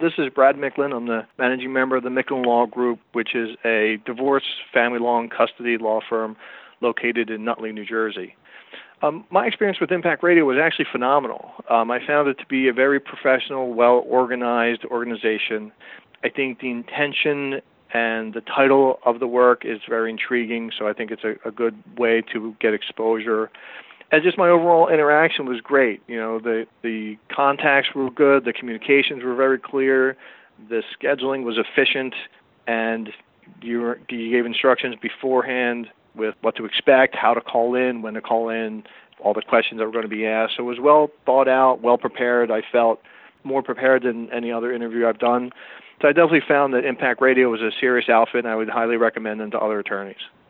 This is Brad Micklin. I'm the managing member of the Micklin Law Group, which is a divorce, family law, and custody law firm located in Nutley, New Jersey. My experience with Impact Radio was actually phenomenal. I found it to be a very professional, well-organized organization. I think the intention and the title of the work is very intriguing, so I think it's a good way to get exposure. And just my overall interaction was great. You know, the contacts were good, the communications were very clear, the scheduling was efficient, and you gave instructions beforehand with what to expect, how to call in, when to call in, all the questions that were going to be asked. So it was well thought out, well prepared. I felt more prepared than any other interview I've done. So I definitely found that Impact Radio was a serious outfit, and I would highly recommend them to other attorneys.